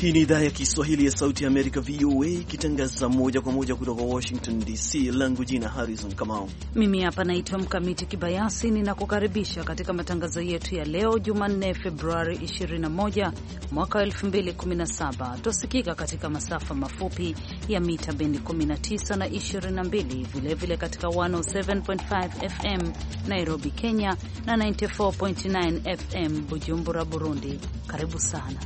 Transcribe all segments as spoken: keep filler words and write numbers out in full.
Hii ni idhaa ya Kiswahili ya Sauti ya Amerika, V O A, ikitangaza moja kwa moja kutoka Washington D C. Langu jina Harrison Kamau. Mimi hapa naitwa Mkamiti Kibayasi, ninakukaribisha katika matangazo yetu ya leo Jumanne, Februari ishirini na moja mwaka elfu mbili kumi na saba. Tusikika katika masafa mafupi ya mita bendi kumi na tisa na ishirini na mbili, vilevile katika mia saba nukta tano F M Nairobi, Kenya, na tisini na nne nukta tisa F M Bujumbura, Burundi. Karibu sana.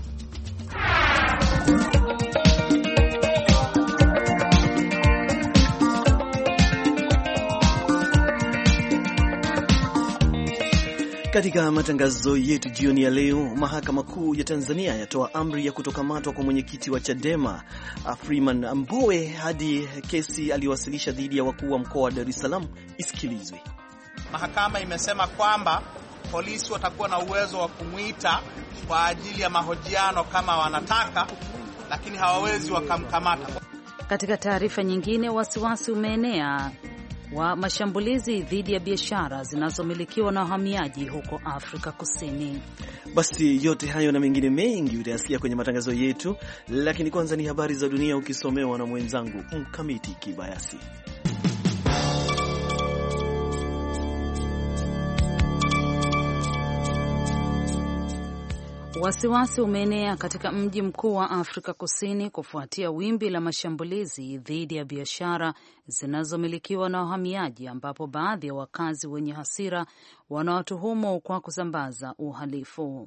Katika matangazo yetu jioni ya leo, Mahakama Kuu ya Tanzania yatoa amri ya kutokamatwa kwa mwenyekiti wa Chadema Freeman Mbowe hadi kesi aliyowasilisha dhidi ya wakuu wa mkoa wa Dar es Salaam isikilizwe. Mahakama imesema kwamba polisi watakuwa na uwezo wa kumuita kwa ajili ya mahojiano kama wanataka, lakini hawawezi wakamkamata. Katika taarifa nyingine, wasiwasi umeenea wa mashambulizi dhidi ya biashara zinazomilikiwa na wahamiaji huko Afrika Kusini. Basi yote hayo na mengine mengi utayasikia kwenye matangazo yetu, lakini kwanza ni habari za dunia ukisomewa na mwenzangu Mkamiti Kibayasi. Wasiwasi umeenea katika mji mkuu wa Afrika Kusini kufuatia wimbi la mashambulizi dhidi ya biashara zinazomilikiwa na wahamiaji, ambapo baadhi ya wakazi wenye hasira wanawatuhumu kwa kusambaza uhalifu.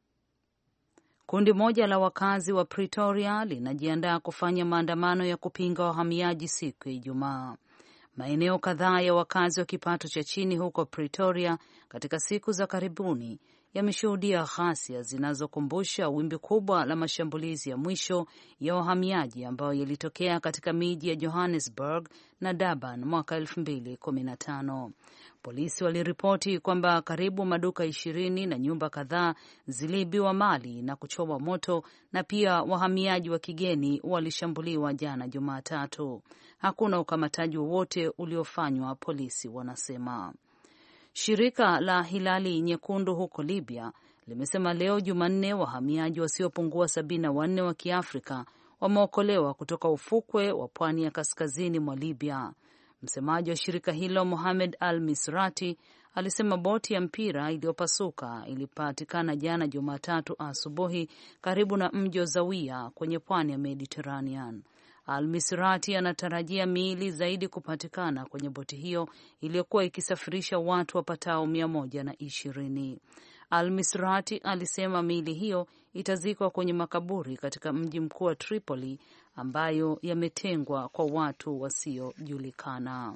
Kundi moja la wakazi wa Pretoria linajiandaa kufanya maandamano ya kupinga wahamiaji siku ya Ijumaa. Maeneo kadhaa ya wakazi wa kipato cha chini huko Pretoria katika siku za karibuni yameshuhudia ghasia zinazokumbusha wimbi kubwa la mashambulizi ya mwisho ya wahamiaji ambayo yalitokea katika miji ya Johannesburg na Durban mwaka elfu mbili kumi na tano. Polisi waliripoti kwamba karibu maduka ishirini na nyumba kadhaa ziliibiwa mali na kuchomwa moto, na pia wahamiaji wa kigeni walishambuliwa jana Jumatatu. Hakuna ukamataji wowote uliofanywa, polisi wanasema. Shirika la Hilali Nyekundu huko Libya limesema leo Jumanne wahamiaji wasiopungua sabini na wanne wa Kiafrika wameokolewa kutoka ufukwe wa pwani ya kaskazini mwa Libya. Msemaji wa shirika hilo Mohamed Al-Misrati alisema boti ya mpira iliyopasuka ilipatikana jana Jumatatu asubuhi karibu na mji wa Zawiya kwenye pwani ya Mediterranean. Al-Misrati anatarajia miili zaidi kupatikana kwenye boti hiyo iliyokuwa ikisafirisha watu wapatao mia moja na ishirini. Al-Misrati alisema miili hiyo itazikwa kwenye makaburi katika mji mkuu wa Tripoli ambayo yametengwa kwa watu wasiojulikana.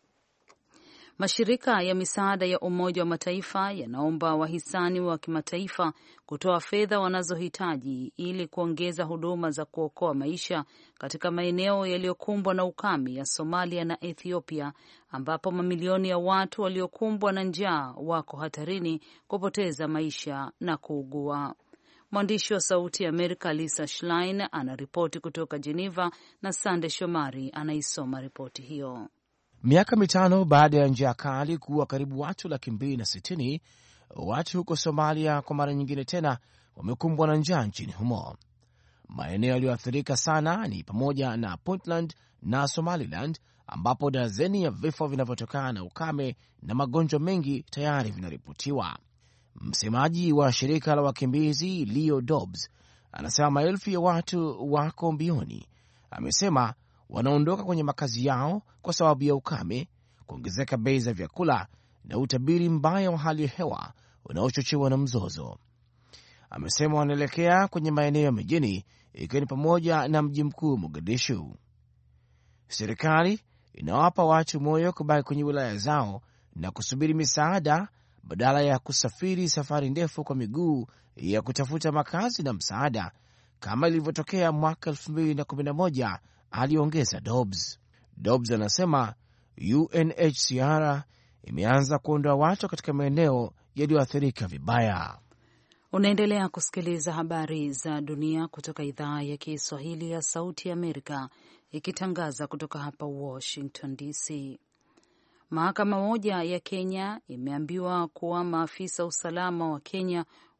Mashirika ya misaada ya Umoja wa Mataifa yanaomba wahisani wa kimataifa kutoa fedha wanazohitaji ili kuongeza huduma za kuokoa maisha katika maeneo yaliyokumbwa na ukame ya Somalia na Ethiopia, ambapo mamilioni ya watu waliokumbwa na njaa wako hatarini kupoteza maisha na kuugua. Mwandishi wa Sauti ya Amerika Lisa Schlein anaripoti kutoka Geneva na Sande Shomari anaisoma ripoti hiyo. Miaka mitano baada ya njaa kali kuwa karibu watu laki mbili na sitini, watu huko Somalia kwa mara nyingine tena wamekumbwa na njaa nchini humo. Maeneo yaliyoathirika sana ni pamoja na Puntland na Somaliland, ambapo dazeni ya vifo vinavyotokana na ukame na magonjwa mengi tayari vinaripotiwa. Msemaji wa shirika la wakimbizi Leo Dobbs anasema maelfu ya watu wako mbioni. Amesema wanaondoka kwenye makazi yao kwa sababu ya ukame, kuongezeka bei za vyakula na utabiri mbaya wa hali ya hewa unaochochewa na mzozo. Amesema wanaelekea kwenye maeneo ya mijini, ikiwa ni pamoja na mji mkuu Mogadishu. Serikali inawapa watu moyo kubaki kwenye wilaya zao na kusubiri misaada badala ya kusafiri safari ndefu kwa miguu ya kutafuta makazi na msaada kama ilivyotokea mwaka elfu mbili na kumi na moja, aliongeza Dobbs. Dobbs anasema U N H C R imeanza kuondoa watu katika maeneo yaliyoathirika vibaya. Unaendelea kusikiliza habari za dunia kutoka idhaa ya Kiswahili ya Sauti ya Amerika, ikitangaza kutoka hapa Washington D C. Mahakama moja ya Kenya imeambiwa kuwa maafisa usalama wa Kenya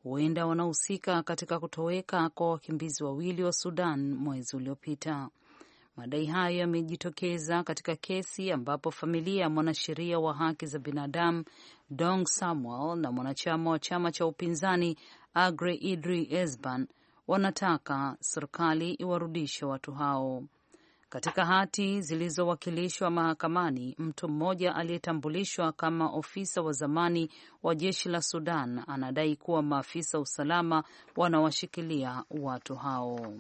huenda wanahusika katika kutoweka kwa wakimbizi wawili wa Sudan mwezi uliopita. Madai hayo yamejitokeza katika kesi ambapo familia ya mwanasheria wa haki za binadamu Dong Samuel na mwanachama wa chama cha upinzani Agre Idri Esban wanataka serikali iwarudishe watu hao. Katika hati zilizowakilishwa mahakamani, mtu mmoja aliyetambulishwa kama ofisa wa zamani wa jeshi la Sudan anadai kuwa maafisa usalama wanawashikilia watu hao.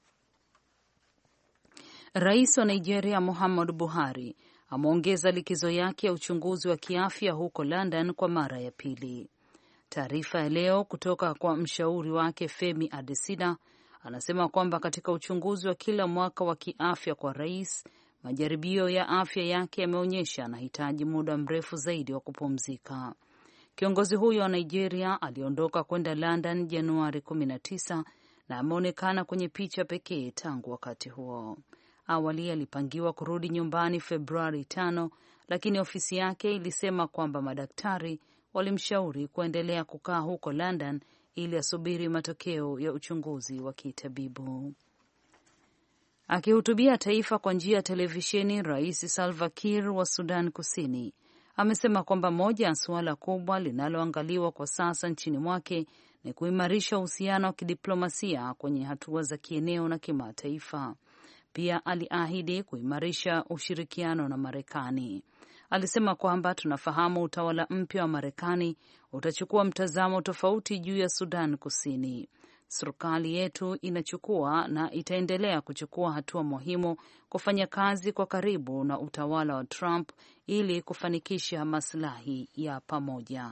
Rais wa Nigeria Muhammadu Buhari ameongeza likizo yake ya uchunguzi wa kiafya huko London kwa mara ya pili. Taarifa ya leo kutoka kwa mshauri wake Femi Adesina anasema kwamba katika uchunguzi wa kila mwaka wa kiafya kwa rais, majaribio ya afya yake yameonyesha anahitaji muda mrefu zaidi wa kupumzika. Kiongozi huyo wa Nigeria aliondoka kwenda London Januari kumi na tisa na ameonekana kwenye picha pekee tangu wakati huo. Awali alipangiwa kurudi nyumbani Februari tano, lakini ofisi yake ilisema kwamba madaktari walimshauri kuendelea kukaa huko London ili asubiri matokeo ya uchunguzi wa kitabibu. Akihutubia taifa kwa njia ya televisheni, Rais Salva Kiir wa Sudan Kusini amesema kwamba moja ya suala kubwa linaloangaliwa kwa sasa nchini mwake ni kuimarisha uhusiano wa kidiplomasia kwenye hatua za kieneo na kimataifa. Pia aliahidi kuimarisha ushirikiano na Marekani. Alisema kwamba tunafahamu utawala mpya wa Marekani utachukua mtazamo tofauti juu ya Sudan Kusini. Serikali yetu inachukua na itaendelea kuchukua hatua muhimu kufanya kazi kwa karibu na utawala wa Trump ili kufanikisha maslahi ya pamoja.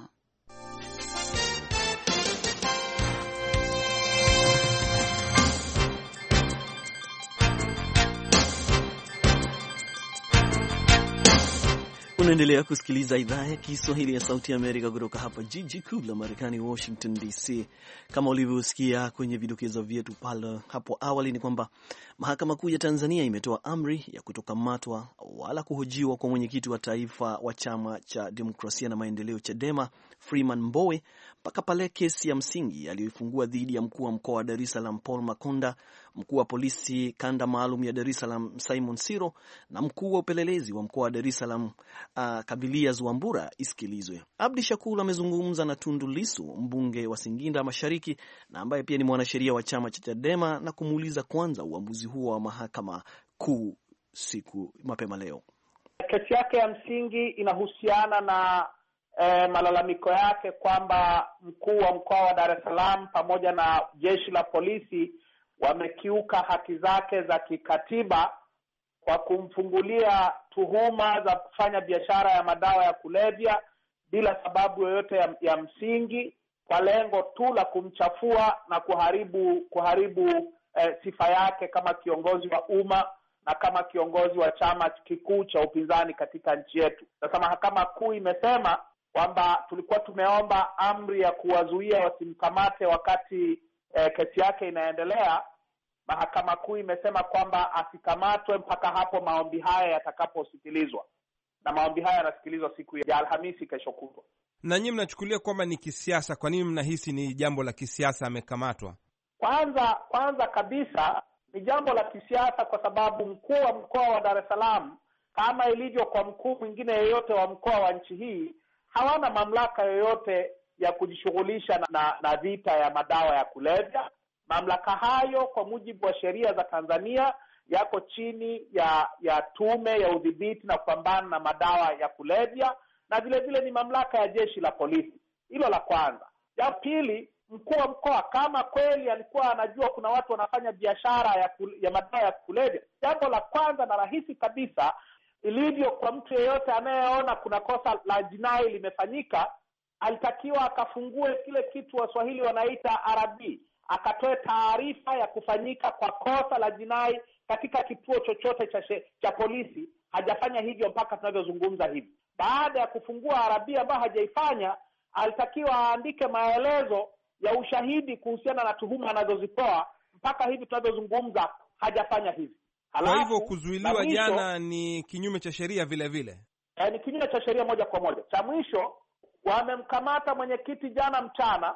Unaendelea kusikiliza idhaa ya Kiswahili ya Sauti ya Amerika kutoka hapa jiji kuu la Marekani, Washington D C. Kama ulivyosikia kwenye vidokezo vyetu pale hapo awali, ni kwamba Mahakama Kuu ya Tanzania imetoa amri ya kutokamatwa wala kuhojiwa kwa mwenyekiti wa taifa wa Chama cha Demokrasia na Maendeleo Chadema Freeman Mbowe mpaka pale kesi ya msingi aliyoifungua dhidi ya mkuu wa mkoa wa Dar es Salaam Paul Makonda, mkuu wa polisi kanda maalum ya Dar es Salaam Simon Siro na mkuu wa upelelezi wa mkoa wa Dar es Salaam uh, Kabilia Zuambura isikilizwe. Abdi Shakur amezungumza na Tundu Lissu, mbunge wa Singinda Mashariki na ambaye pia ni mwanasheria wa chama cha Chadema, na kumuuliza kwanza uamuzi huo wa Mahakama Kuu siku mapema leo. Kesi yake ya msingi inahusiana na E, malalamiko yake kwamba mkuu wa mkoa wa Dar es Salaam pamoja na jeshi la polisi wamekiuka haki zake za kikatiba kwa kumfungulia tuhuma za kufanya biashara ya madawa ya kulevya bila sababu yoyote ya, ya msingi, kwa lengo tu la kumchafua na kuharibu kuharibu e, sifa yake kama kiongozi wa umma na kama kiongozi wa chama kikuu cha upinzani katika nchi yetu. Sasa Mahakama Kuu imesema kwamba tulikuwa tumeomba amri ya kuwazuia wasimkamate wakati eh, kesi yake inaendelea. Mahakama Kuu imesema kwamba asikamatwe mpaka hapo maombi haya yatakaposikilizwa, na maombi haya yanasikilizwa siku ya Alhamisi kesho kutwa. Na nyinyi mnachukulia kwamba ni kisiasa. Kwa nini mnahisi ni jambo la kisiasa amekamatwa? Kwanza kwanza kabisa ni jambo la kisiasa kwa sababu mkuu wa mkoa wa Dar es Salaam, kama ilivyo kwa mkuu mwingine yeyote wa mkoa wa nchi hii, hawana mamlaka yoyote ya kujishughulisha na, na, na vita ya madawa ya kulevya. Mamlaka hayo kwa mujibu wa sheria za Tanzania yako chini ya ya tume ya udhibiti na kupambana na madawa ya kulevya, na vile vile ni mamlaka ya jeshi la polisi. Hilo la kwanza. Ya pili, mkuu wa mkoa kama kweli alikuwa anajua kuna watu wanafanya biashara ya, ya madawa ya kulevya, jambo la kwanza na rahisi kabisa ilivyo kwa mtu yeyote anayeona kuna kosa la jinai limefanyika, alitakiwa akafungue kile kitu Waswahili wanaita R B, akatoe taarifa ya kufanyika kwa kosa la jinai katika kituo chochote cha, cha polisi. Hajafanya hivyo mpaka tunavyozungumza hivi. Baada ya kufungua R B ambayo hajaifanya, alitakiwa aandike maelezo ya ushahidi kuhusiana na tuhuma anazozitoa. Mpaka hivi tunavyozungumza hajafanya hivi. Kwa hivyo kuzuiliwa jana ni kinyume cha sheria vile vile. Eh, ni kinyume cha sheria moja kwa moja. Cha mwisho, wamemkamata mwenyekiti jana mchana,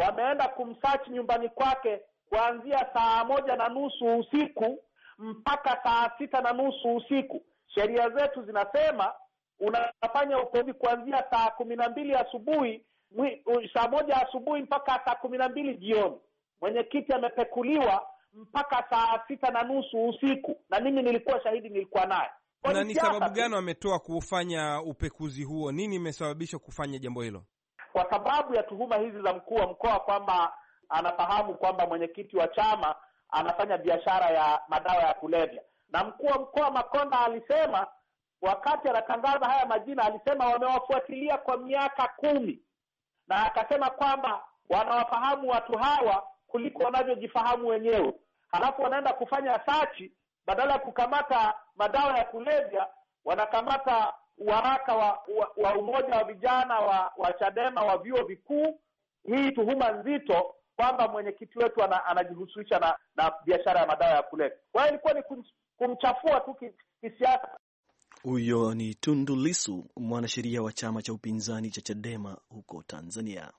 wameenda kumsearch nyumbani kwake kuanzia saa moja na nusu usiku mpaka saa sita na nusu usiku. Sheria zetu zinasema unafanya upekuzi kuanzia saa kumi na mbili asubuhi, saa moja asubuhi mpaka saa kumi na mbili jioni. Mwenyekiti amepekuliwa mpaka saa sita na nusu usiku, na mimi nilikuwa shahidi, nilikuwa naye. Na ni sababu gani wametoa kufanya upekuzi huo? Nini imesababisha kufanya jambo hilo? Kwa sababu ya tuhuma hizi za mkuu wa mkoa kwamba anafahamu kwamba mwenyekiti wa chama anafanya biashara ya madawa ya kulevya. Na mkuu wa mkoa Makonda alisema wakati anatangaza haya majina, alisema wamewafuatilia kwa miaka kumi, na akasema kwamba wanawafahamu watu hawa kuliko wanavyojifahamu wenyewe. Halafu wanaenda kufanya search, badala ya kukamata madawa ya kulevya wanakamata waraka wa, wa, wa umoja wa vijana wa, wa Chadema wa vyuo vikuu. Hii tuhuma nzito kwamba mwenyekiti wetu anajihusisha na, na biashara ya madawa ya kulevya. Kwa hiyo ilikuwa ni kumchafua tu kisiasa. Huyo ni Tundu Lissu, mwanasheria wa chama cha upinzani cha Chadema huko Tanzania.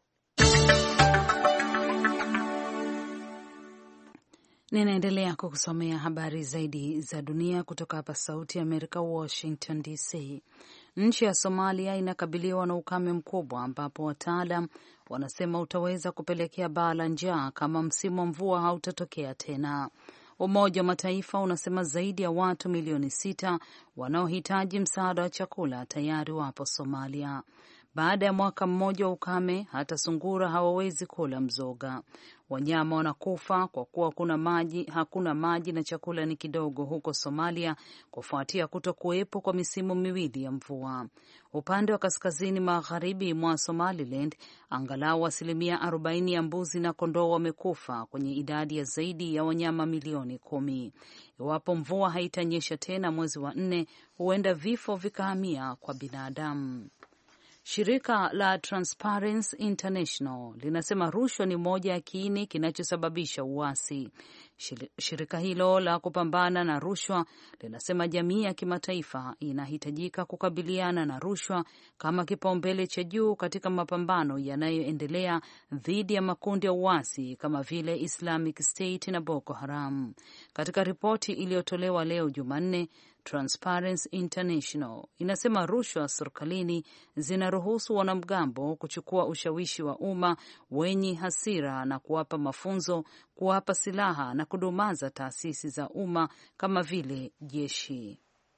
Ninaendelea kukusomea habari zaidi za dunia kutoka hapa Sauti ya Amerika, Washington D C. Nchi ya Somalia inakabiliwa na ukame mkubwa ambapo wataalam wanasema utaweza kupelekea baa la njaa kama msimu wa mvua hautatokea tena. Umoja wa Mataifa unasema zaidi ya watu milioni sita wanaohitaji msaada wa chakula tayari wapo Somalia. Baada ya mwaka mmoja wa ukame, hata sungura hawawezi kula mzoga. Wanyama wanakufa kwa kuwa kuna maji, hakuna maji na chakula ni kidogo huko Somalia kufuatia kutokuwepo kwa misimu miwili ya mvua. Upande wa kaskazini magharibi mwa Somaliland, angalau asilimia arobaini ya mbuzi na kondoo wamekufa kwenye idadi ya zaidi ya wanyama milioni kumi. Iwapo mvua haitanyesha tena mwezi wa nne, huenda vifo vikahamia kwa binadamu. Shirika la Transparency International linasema rushwa ni moja ya kiini kinachosababisha uasi. Shirika hilo la kupambana na rushwa linasema jamii ya kimataifa inahitajika kukabiliana na rushwa kama kipaumbele cha juu katika mapambano yanayoendelea dhidi ya makundi ya uasi kama vile Islamic State na Boko Haram. Katika ripoti iliyotolewa leo Jumanne, Transparency International inasema rushwa serikalini zinaruhusu wanamgambo kuchukua ushawishi wa umma wenye hasira na kuwapa mafunzo, kuwapa silaha na kudumaza taasisi za umma kama vile jeshi.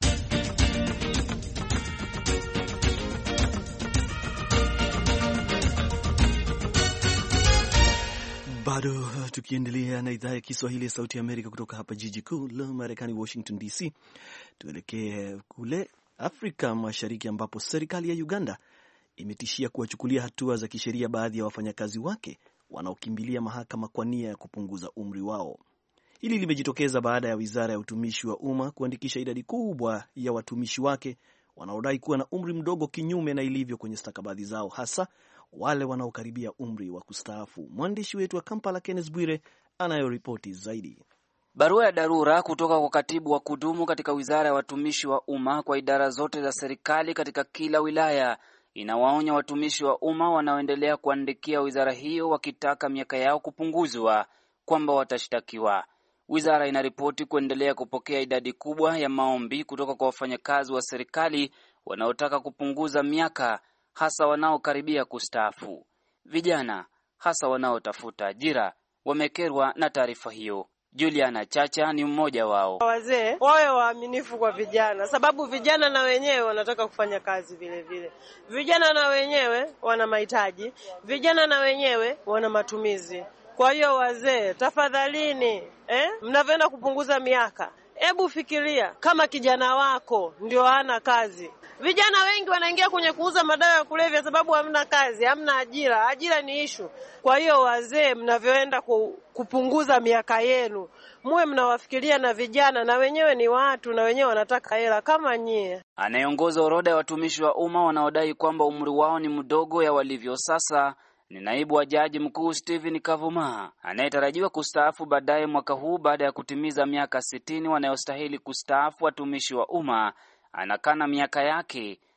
Bado tukiendelea na idhaa ya Kiswahili ya Sauti ya Amerika kutoka hapa jiji kuu la Marekani, Washington D C. Tuelekee kule Afrika Mashariki ambapo serikali ya Uganda imetishia kuwachukulia hatua za kisheria baadhi ya wafanyakazi wake wanaokimbilia mahakama kwa nia ya kupunguza umri wao. Hili limejitokeza baada ya Wizara ya Utumishi wa Umma kuandikisha idadi kubwa ya watumishi wake wanaodai kuwa na umri mdogo, kinyume na ilivyo kwenye stakabadhi zao, hasa wale wanaokaribia umri wa kustaafu. Mwandishi wetu wa Kampala Kenneth Bwire anayoripoti zaidi. Barua ya dharura kutoka kwa katibu wa kudumu katika Wizara ya Watumishi wa Umma kwa idara zote za serikali katika kila wilaya inawaonya watumishi wa umma wanaoendelea kuandikia wizara hiyo wakitaka miaka yao kupunguzwa kwamba watashtakiwa. Wizara inaripoti kuendelea kupokea idadi kubwa ya maombi kutoka kwa wafanyakazi wa serikali wanaotaka kupunguza miaka, hasa wanaokaribia kustaafu. Vijana, hasa wanaotafuta ajira, wamekerwa na taarifa hiyo. Juliana Chacha ni mmoja wao. Wazee wawe waaminifu kwa vijana, sababu vijana na wenyewe wanataka kufanya kazi vile vile. Vijana na wenyewe wana mahitaji, vijana na wenyewe wana matumizi. Kwa hiyo wazee, tafadhalini, eh, mnavyoenda kupunguza miaka, hebu fikiria kama kijana wako ndio hana kazi. Vijana wengi wanaingia kwenye kuuza madawa ya kulevya sababu hamna kazi, hamna ajira. Ajira ni issue. Kwa hiyo wazee, mnavyoenda kupunguza miaka yenu, muwe mnawafikiria na vijana, na wenyewe ni watu, na wenyewe wanataka hela kama nyie. Anayeongoza orodha ya watumishi wa umma wanaodai kwamba umri wao ni mdogo ya walivyo sasa ni naibu wa jaji mkuu Stephen Kavuma, anayetarajiwa kustaafu baadaye mwaka huu baada ya kutimiza miaka sitini wanayostahili kustaafu watumishi wa umma. Anakana miaka yake,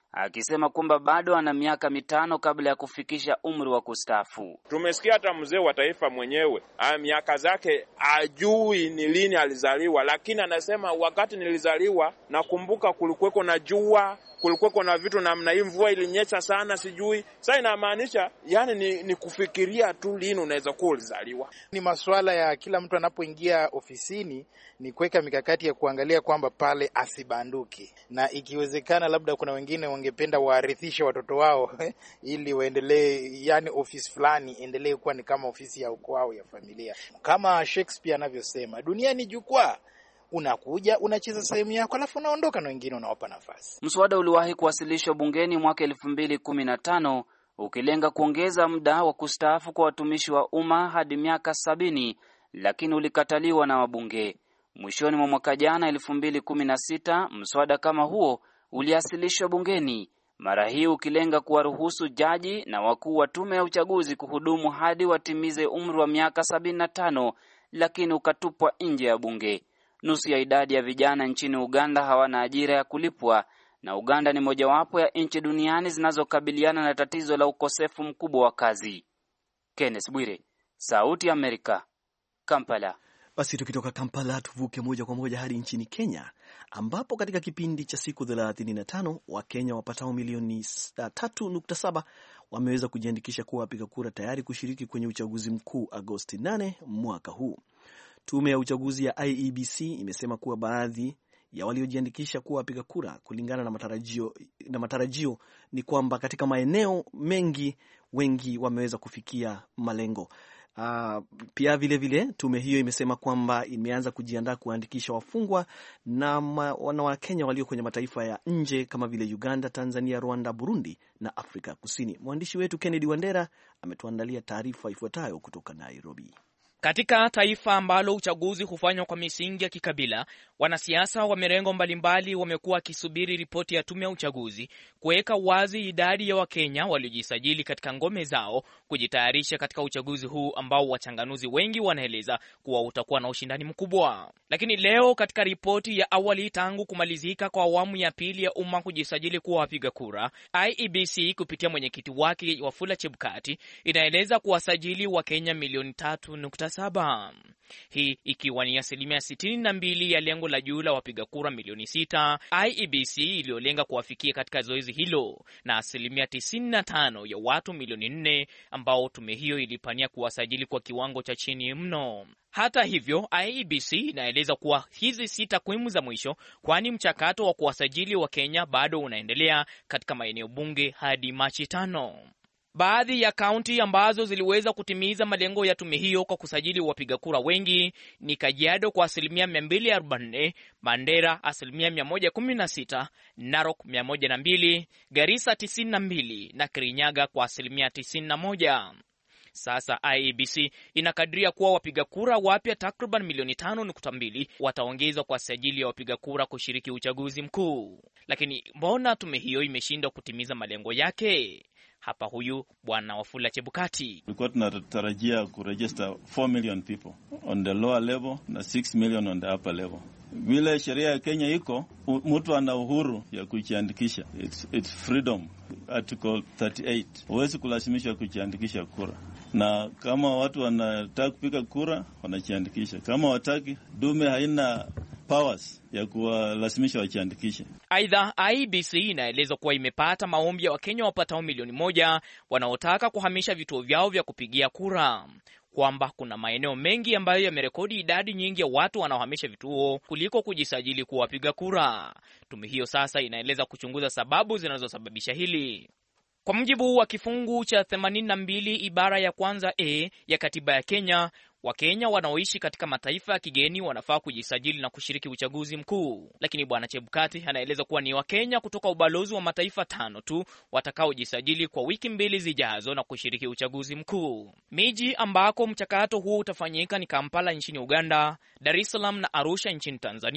akisema kwamba bado ana miaka mitano kabla ya kufikisha umri wa kustaafu. Tumesikia hata mzee wa taifa mwenyewe miaka zake ajui ni lini alizaliwa, lakini anasema wakati nilizaliwa nakumbuka kulikuweko na jua, kulikuweko na vitu namna hii, mvua ilinyesha sana sijui. Sasa inamaanisha yani ni, ni kufikiria tu lini unaweza kuwa ulizaliwa. Ni masuala ya kila mtu anapoingia ofisini ni kuweka mikakati ya kuangalia kwamba pale asibanduki, na ikiwezekana labda kuna wengine wangependa waarithishe watoto wao ili waendelee, yani ofisi fulani endelee kuwa ni kama ofisi ya ukoo au ya familia. Kama Shakespeare anavyosema, dunia ni jukwaa. Unakuja, unacheza sehemu yako, alafu unaondoka na wengine unawapa nafasi. Mswada uliwahi kuwasilishwa bungeni mwaka elfu mbili kumi na tano ukilenga kuongeza muda wa kustaafu kwa watumishi wa umma hadi miaka sabini, lakini ulikataliwa na wabunge. Mwishoni mwa mwaka jana elfu mbili kumi na sita, mswada kama huo uliasilishwa bungeni, mara hii ukilenga kuwaruhusu jaji na wakuu wa tume ya uchaguzi kuhudumu hadi watimize umri wa miaka sabini na tano, lakini ukatupwa nje ya bunge. Nusu ya idadi ya vijana nchini Uganda hawana ajira ya kulipwa, na Uganda ni mojawapo ya nchi duniani zinazokabiliana na tatizo la ukosefu mkubwa wa kazi. Kenneth Bwire, Sauti ya Amerika, Kampala. Basi tukitoka Kampala tuvuke moja kwa moja hadi nchini Kenya, ambapo katika kipindi cha siku thelathini na tano Wakenya wapatao milioni tatu nukta saba wameweza kujiandikisha kuwa wapiga kura tayari kushiriki kwenye uchaguzi mkuu Agosti nane mwaka huu. Tume ya uchaguzi ya I E B C imesema kuwa baadhi ya waliojiandikisha kuwa wapiga kura kulingana na matarajio, na matarajio ni kwamba katika maeneo mengi wengi wameweza kufikia malengo. Uh, pia vile vile tume hiyo imesema kwamba imeanza kujiandaa kuandikisha wafungwa na wana wa Kenya walio kwenye mataifa ya nje kama vile Uganda, Tanzania, Rwanda, Burundi na Afrika Kusini. Mwandishi wetu Kennedy Wandera ametuandalia taarifa ifuatayo kutoka Nairobi. Katika taifa ambalo uchaguzi hufanywa kwa misingi ya kikabila, wanasiasa wa mirengo mbalimbali wamekuwa wakisubiri ripoti ya tume ya uchaguzi kuweka wazi idadi ya Wakenya waliojisajili katika ngome zao kujitayarisha katika uchaguzi huu ambao wachanganuzi wengi wanaeleza kuwa utakuwa na ushindani mkubwa. Lakini leo katika ripoti ya awali tangu kumalizika kwa awamu ya pili ya umma kujisajili kuwa wapiga kura, I E B C kupitia mwenyekiti wake Wafula Chebukati inaeleza kuwasajili Wakenya milioni tatu nukta saba. Hii ikiwa ni asilimia sitini na mbili ya lengo la juu la wapiga kura milioni sita I E B C iliyolenga kuwafikia katika zoezi hilo, na asilimia tisini na tano ya watu milioni nne ambao tume hiyo ilipania kuwasajili kwa kiwango cha chini mno. Hata hivyo, I E B C inaeleza kuwa hizi si takwimu za mwisho, kwani mchakato wa kuwasajili wa Kenya bado unaendelea katika maeneo bunge hadi Machi tano. Baadhi ya kaunti ambazo ziliweza kutimiza malengo ya tume hiyo kwa kusajili wapiga kura wengi ni Kajiado kwa asilimia mia mbili arobaini, Mandera asilimia mia moja kumi na sita, Narok mia moja na mbili, Garissa tisini na mbili na Kirinyaga kwa asilimia tisini na moja. Sasa I E B C inakadiria kuwa wapiga kura wapya takriban milioni tano nukta mbili wataongezwa kwa sajili ya wapiga kura kushiriki uchaguzi mkuu. Lakini mbona tume hiyo imeshindwa kutimiza malengo yake? Hapa huyu Bwana Wafula Chebukati. Tulikuwa tunatarajia kuregister four million people on the lower level na six million on the upper level. Vile sheria ya Kenya iko, mtu ana uhuru ya kujiandikisha. It's, it's freedom. Article thirty-eight. Huwezi kulazimishwa kujiandikisha kura. Na kama watu wanataka kupiga kura, wanajiandikisha. Kama wataki, dume haina powers ya kuwalazimisha wajiandikishe. Aidha, I E B C inaeleza kuwa imepata maombi ya Wakenya wapatao milioni moja wanaotaka kuhamisha vituo vyao vya kupigia kura, kwamba kuna maeneo mengi ambayo yamerekodi idadi nyingi ya watu wanaohamisha vituo kuliko kujisajili kuwa wapiga kura. Tume hiyo sasa inaeleza kuchunguza sababu zinazosababisha hili. Kwa mujibu wa kifungu cha themanini na mbili ibara ya kwanza A ya katiba ya Kenya, Wakenya wanaoishi katika mataifa ya kigeni wanafaa kujisajili na kushiriki uchaguzi mkuu. Lakini Bwana Chebukati anaeleza kuwa ni Wakenya kutoka ubalozi wa mataifa tano tu watakaojisajili kwa wiki mbili zijazo na kushiriki uchaguzi mkuu. Miji ambako mchakato huo utafanyika ni Kampala nchini Uganda, Dar es Salaam na Arusha nchini Tanzania,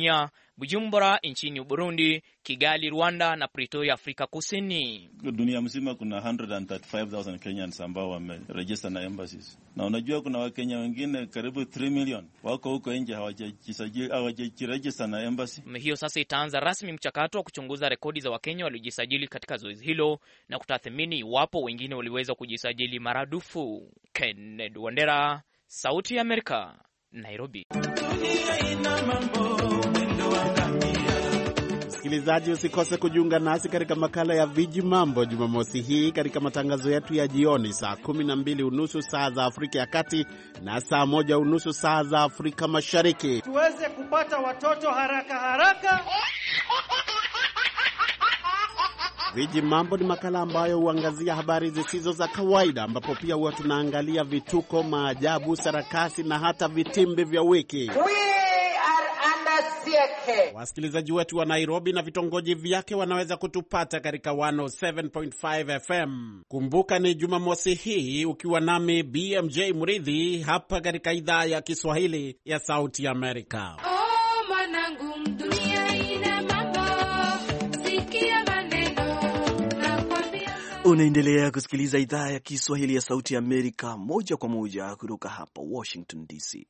Bujumbura nchini Burundi, Kigali Rwanda na Pretoria Afrika Kusini. Dunia mzima kuna one hundred thirty-five thousand Kenyans ambao wameregister na embassies. Na unajua kuna Wakenya wengine karibu three million wako huko nje hawajajisajili hawajajiregister na embassy. Hiyo sasa itaanza rasmi mchakato wa kuchunguza rekodi za Wakenya waliojisajili katika zoezi hilo na kutathmini iwapo wengine waliweza kujisajili maradufu. Kenneth Wandera, Sauti ya Amerika, Nairobi. Msikilizaji, usikose kujiunga nasi katika makala ya Viji Mambo Jumamosi hii katika matangazo yetu ya jioni saa kumi na mbili unusu saa za Afrika ya Kati na saa moja unusu saa za Afrika Mashariki. Tuweze kupata watoto haraka haraka. Viji Mambo ni makala ambayo huangazia habari zisizo za kawaida, ambapo pia huwa tunaangalia vituko, maajabu, sarakasi na hata vitimbi vya wiki. Wasikilizaji wetu wa Nairobi na vitongoji vyake wanaweza kutupata katika one oh seven point five F M. Kumbuka ni Jumamosi hii ukiwa nami B M J Muridhi hapa katika idhaa ya Kiswahili ya Sauti ya Amerika. Oh, manangu, dunia ina mambo, sikia maneno na kwambia. Unaendelea kusikiliza idhaa ya Kiswahili ya Sauti ya Amerika moja kwa moja kutoka hapa Washington D C.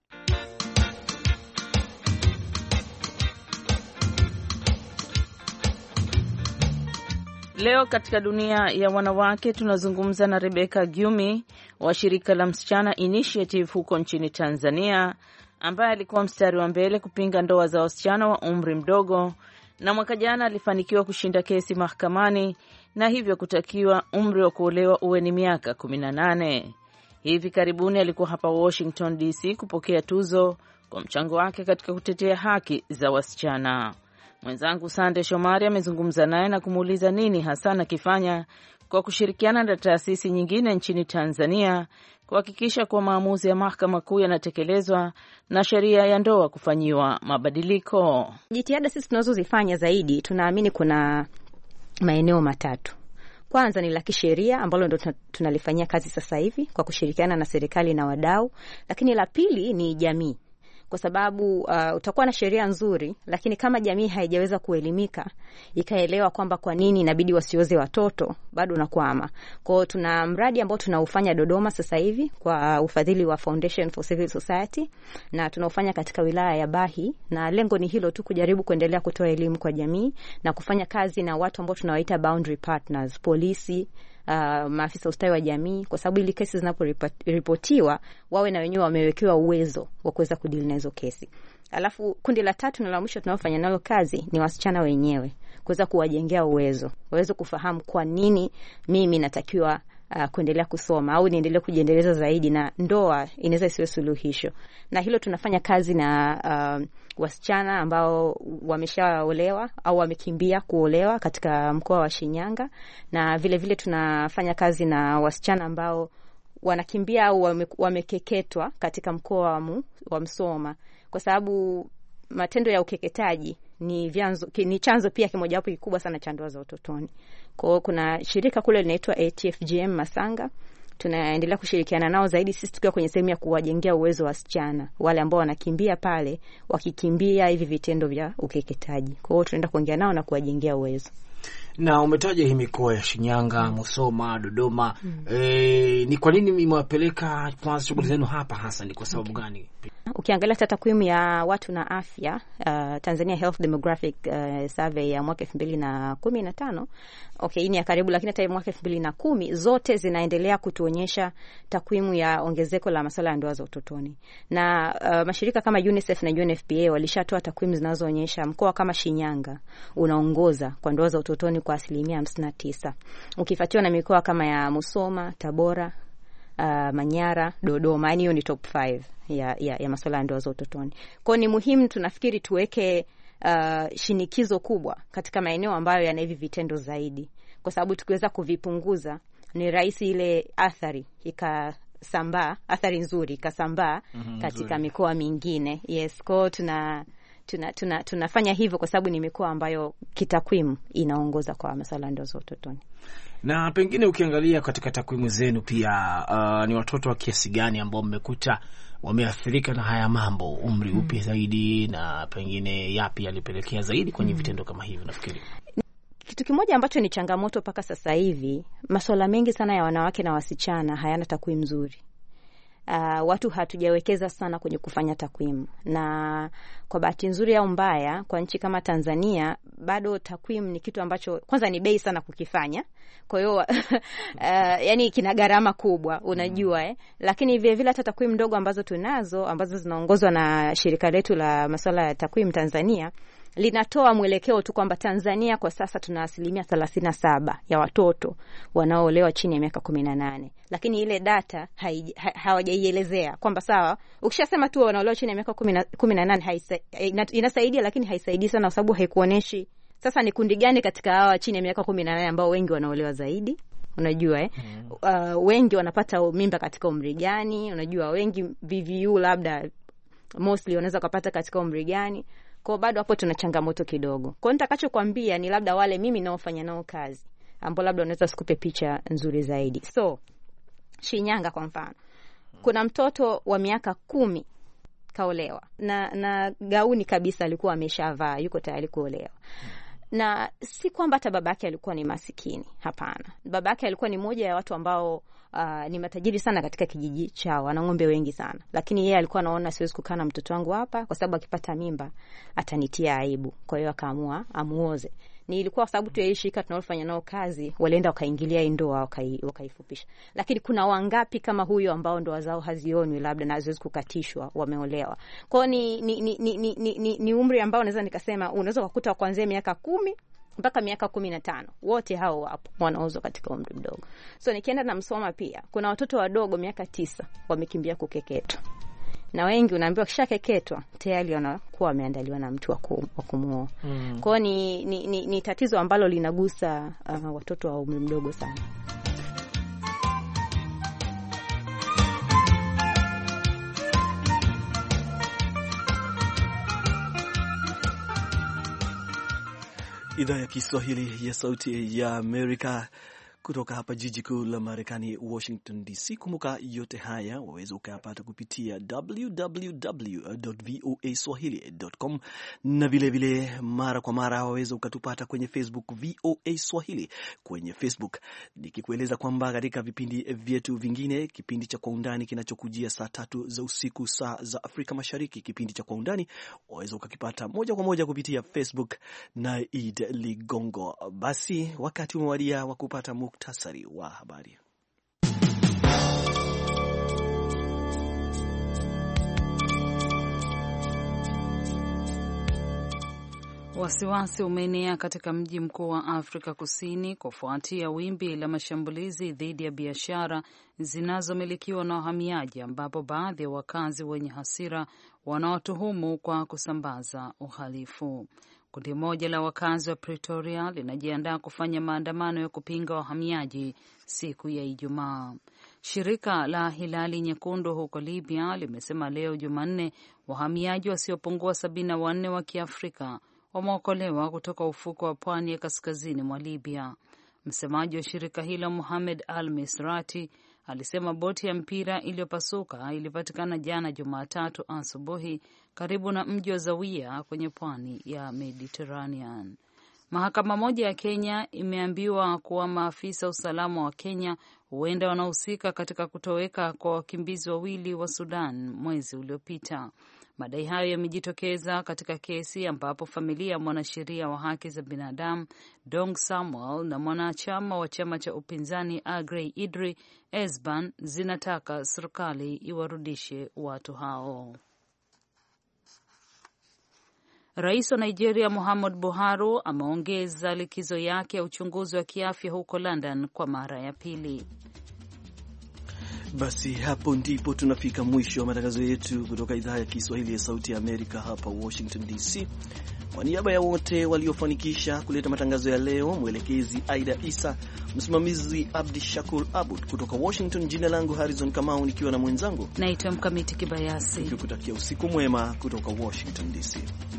Leo katika dunia ya wanawake tunazungumza na Rebecca Gyumi wa shirika la Msichana Initiative huko nchini Tanzania, ambaye alikuwa mstari wa mbele kupinga ndoa za wasichana wa umri mdogo, na mwaka jana alifanikiwa kushinda kesi mahakamani na hivyo kutakiwa umri wa kuolewa uwe ni miaka kumi na nane. Hivi karibuni alikuwa hapa Washington D C kupokea tuzo kwa mchango wake katika kutetea haki za wasichana. Mwenzangu Sande Shomari amezungumza naye na kumuuliza nini hasa anakifanya kwa kushirikiana na taasisi nyingine nchini Tanzania kuhakikisha kuwa maamuzi ya Mahakama Kuu yanatekelezwa na sheria ya ndoa kufanyiwa mabadiliko. Jitihada sisi tunazozifanya zaidi, tunaamini kuna maeneo matatu. Kwanza ni la kisheria ambalo ndo tunalifanyia kazi sasa hivi kwa kushirikiana na serikali na wadau, lakini la pili ni jamii. Kwa sababu uh, utakuwa na sheria nzuri, lakini kama jamii haijaweza kuelimika ikaelewa kwamba kwa nini inabidi wasioze watoto, bado unakwama. Kwa hiyo tuna mradi ambao tunaufanya Dodoma sasa hivi kwa ufadhili wa Foundation for Civil Society, na tunaufanya katika wilaya ya Bahi, na lengo ni hilo tu, kujaribu kuendelea kutoa elimu kwa jamii na kufanya kazi na watu ambao tunawaita boundary partners, polisi, Uh, maafisa ustawi wa jamii, kwa sababu ili kesi zinaporipotiwa wawe na wenyewe wamewekewa uwezo wa kuweza kudili na hizo kesi. Alafu kundi la tatu na la mwisho tunaofanya nalo kazi ni wasichana wenyewe, kuweza kuwajengea uwezo, waweze kufahamu kwa nini mimi natakiwa uh, kuendelea kusoma au niendelee kujiendeleza zaidi, na ndoa inaweza isiwe suluhisho. Na hilo tunafanya kazi na uh, wasichana ambao wameshaolewa au wamekimbia kuolewa katika mkoa wa Shinyanga, na vile vile tunafanya kazi na wasichana ambao wanakimbia au wame, wamekeketwa katika mkoa wa, mu, wa Msoma, kwa sababu matendo ya ukeketaji ni vyanzo ni chanzo pia kimojawapo kikubwa sana cha ndoa za utotoni. Kwa hiyo kuna shirika kule linaitwa A T F G M Masanga, tunaendelea kushirikiana nao zaidi sisi tukiwa kwenye sehemu ya kuwajengea uwezo wasichana wale ambao wanakimbia pale, wakikimbia hivi vitendo vya ukeketaji. Kwa hiyo tunaenda kuongea nao na kuwajengea uwezo. Na umetaja hii mikoa ya Shinyanga, mm. Musoma, Dodoma. Mm. E, ni kwa nini mmewapeleka kwanza shughuli zenu hapa hasa, ni kwa sababu okay. gani? Ukiangalia takwimu ya watu na afya, uh, Tanzania Health Demographic uh, Survey ya mwaka elfu mbili na kumi na tano, okay, hii ni ya karibu, lakini hata mwaka elfu mbili na kumi zote zinaendelea kutuonyesha takwimu ya ongezeko la masuala ya ndoa za utotoni. Na uh, mashirika kama UNICEF na U N F P A walishatoa takwimu zinazoonyesha mkoa kama Shinyanga unaongoza kwa ndoa za utotoni kwa asilimia hamsini na tisa. Ukifuatiwa na mikoa kama ya Musoma, Tabora, uh, Manyara, Dodoma, yani hiyo ni top five ya ya, ya masuala ya ndoa za utotoni. Kwa ni muhimu tunafikiri tuweke uh, shinikizo kubwa katika maeneo ambayo yana hivi vitendo zaidi, kwa sababu tukiweza kuvipunguza ni rahisi ile athari ikasambaa, athari nzuri ikasambaa mm-hmm, katika nzuri. Mikoa mingine. Yes, kwa tuna Tuna, tuna, tunafanya hivyo kwa sababu ni mikoa ambayo kitakwimu inaongoza kwa masuala ya ndoa za utotoni. Na pengine ukiangalia katika takwimu zenu pia uh, ni watoto wa kiasi gani ambao mmekuta wameathirika na haya mambo, umri upi mm. zaidi, na pengine yapi yalipelekea zaidi kwenye mm. vitendo kama hivi? Nafikiri kitu kimoja ambacho ni changamoto paka sasa hivi, masuala mengi sana ya wanawake na wasichana hayana takwimu nzuri. Uh, watu hatujawekeza sana kwenye kufanya takwimu, na kwa bahati nzuri au mbaya kwa nchi kama Tanzania bado takwimu ni kitu ambacho kwanza ni bei sana kukifanya. Kwa hiyo uh, yani kina gharama kubwa, unajua eh, lakini vile vile hata takwimu ndogo ambazo tunazo ambazo zinaongozwa na shirika letu la masuala ya takwimu Tanzania linatoa mwelekeo tu kwamba Tanzania kwa sasa tuna asilimia thelathini na saba ya watoto wanaoolewa chini ya miaka kumi na nane. Lakini ile data hawajaielezea kwamba sawa, ukishasema tu wanaolewa chini ya miaka kumi na nane inasaidia, lakini haisaidii sana kwa sababu haikuoneshi sasa ni kundi gani katika hawa chini ya miaka kumi na nane ambao wengi wanaolewa zaidi. Unajua eh mm. uh, wengi wanapata mimba katika umri gani? Unajua wengi V V U labda mostly wanaweza kupata katika umri gani? Kwa bado hapo tuna changamoto kidogo. Kwa nitakachokuambia ni labda wale mimi naofanya nao kazi ambao labda wanaweza sikupe picha nzuri zaidi. So Shinyanga kwa mfano, kuna mtoto wa miaka kumi kaolewa na na gauni kabisa alikuwa ameshavaa, yuko tayari kuolewa. Na si kwamba hata babake alikuwa ni masikini, hapana. Babake alikuwa ni moja ya watu ambao uh, ni matajiri sana katika kijiji chao, ana ng'ombe wengi sana. Lakini yeye alikuwa anaona siwezi kukaa na mtoto wangu hapa kwa sababu akipata mimba atanitia aibu. Kwa hiyo akaamua amuoze. Ni ilikuwa kwa sababu tu yeye shirika tunalofanya nao kazi walienda wakaingilia hii ndoa wakai, wakaifupisha. Lakini kuna wangapi kama huyo ambao ndoa zao hazionwi labda na haziwezi kukatishwa wameolewa. Kwa ni ni ni ni, ni, ni, ni umri ambao naweza nikasema unaweza kukuta kuanzia miaka kumi mpaka miaka kumi na tano. Wote hao hapo wanaozwa katika umri mdogo. So nikienda na Msoma pia kuna watoto wadogo miaka tisa wamekimbia kukeketwa. Na wengi unaambiwa kisha keketwa tayari wanakuwa wameandaliwa na mtu wa kumuoa. Mm. Kwa ni, ni, ni, ni tatizo ambalo linagusa uh, watoto wa umri mdogo sana. Idhaa ya Kiswahili ya Sauti ya Amerika kutoka hapa jiji kuu la Marekani, Washington D C. Kumbuka yote haya waweza ukayapata kupitia w w w dot voa swahili dot com, na vile vile mara kwa mara waweza ukatupata kwenye Facebook V O A Swahili kwenye Facebook. Nikikueleza kwamba katika vipindi vyetu vingine, kipindi cha Kwa Undani kinachokujia saa tatu za usiku saa za Afrika Mashariki, kipindi cha Kwa Undani waweza ukakipata moja kwa moja kupitia Facebook na Id Ligongo. Basi wakati umewadia wa kupata muktasari wa habari. Wasiwasi umeenea katika mji mkuu wa Afrika Kusini kufuatia wimbi la mashambulizi dhidi ya biashara zinazomilikiwa na wahamiaji, ambapo baadhi ya wakazi wenye hasira wanaotuhumu kwa kusambaza uhalifu. Kundi moja la wakazi wa Pretoria linajiandaa kufanya maandamano ya kupinga wahamiaji siku ya Ijumaa. Shirika la Hilali Nyekundu huko Libya limesema leo Jumanne wahamiaji wasiopungua sabini na wanne wa Kiafrika wameokolewa kutoka ufuko wa pwani ya kaskazini mwa Libya. Msemaji wa shirika hilo Mohamed Al-Misrati alisema boti ya mpira iliyopasuka ilipatikana jana Jumatatu asubuhi karibu na mji wa Zawiya kwenye pwani ya Mediterranean. Mahakama moja ya Kenya imeambiwa kuwa maafisa usalama wa Kenya huenda wanahusika katika kutoweka kwa wakimbizi wawili wa Sudan mwezi uliopita. Madai hayo yamejitokeza katika kesi ambapo familia ya mwanasheria wa haki za binadamu Dong Samuel na mwanachama wa chama cha upinzani Agrey Idri Esban zinataka serikali iwarudishe watu hao. Rais wa Nigeria Muhammad Buhari ameongeza likizo yake ya uchunguzi wa kiafya huko London kwa mara ya pili. Basi hapo ndipo tunafika mwisho wa matangazo yetu kutoka idhaa ya Kiswahili ya Sauti ya Amerika hapa Washington D C. Kwa niaba ya wote waliofanikisha kuleta matangazo ya leo, mwelekezi Aida Isa, msimamizi Abdi Shakur Abud kutoka Washington, jina langu Harrison Kamau nikiwa na mwenzangu naitwa Mkamiti Kibayasi. Nikikutakia usiku mwema kutoka Washington D C.